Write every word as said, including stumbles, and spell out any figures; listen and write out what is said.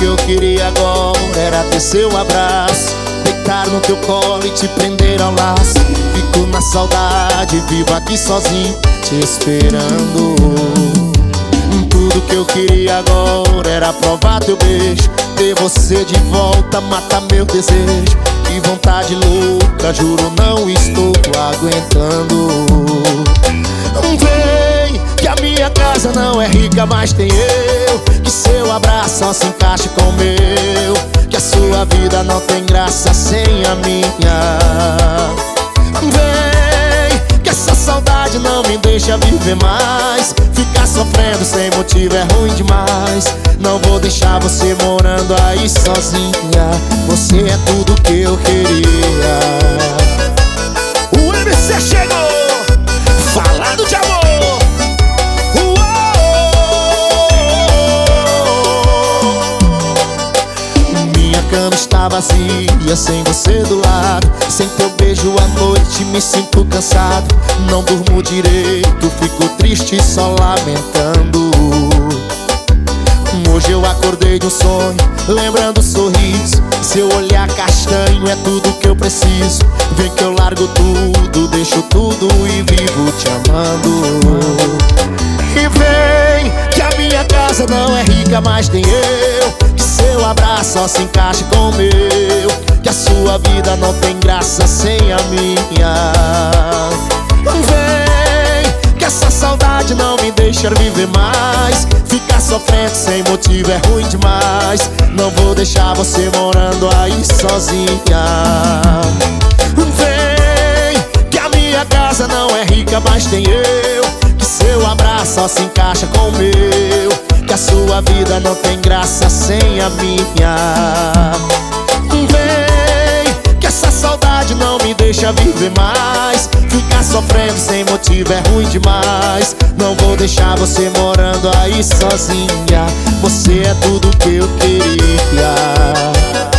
que eu queria agora era ter seu abraço, deitar no teu colo e te prender ao laço. Fico na saudade, vivo aqui sozinho, te esperando. Tudo que eu queria agora era provar teu beijo, ter você de volta, matar meu desejo. Que vontade louca, juro não estou aguentando. Vem, que a minha casa não é rica, mas tem eu. Que seu abraço só se encaixa com o meu. Que a sua vida não tem graça sem a minha. Vem, que essa saudade não me deixa viver mais. Ficar sofrendo sem motivo é ruim demais. Não vou deixar você morando aí sozinha. Você é tudo que eu queria. O M C chegou, falando de amor. Minha cama está vazia, sem você do lado. Sem teu beijo à noite me sinto cansado. Não durmo direito, fico triste só lamentando. Hoje eu acordei de um sonho, lembrando o sorriso. Seu olhar castanho é tudo que eu preciso. Vem que eu largo tudo, deixo tudo e vivo te amando. E vem, que a minha casa não é rica, mas tem eu. Que seu abraço só se encaixa com o meu. Que a sua vida não tem graça sem a minha. Vem, que essa saudade não me deixa viver mais. Ficar sofrendo sem motivo é ruim demais. Não vou deixar você morando aí sozinha. Vem, que a minha casa não é rica, mas tem eu. Que seu abraço só se encaixa com o meu. Que a sua vida não tem graça sem a minha. Vem, que essa saudade não me deixa viver mais. Ficar sofrendo sem motivo é ruim demais. Não vou deixar você morando aí sozinha. Você é tudo que eu queria.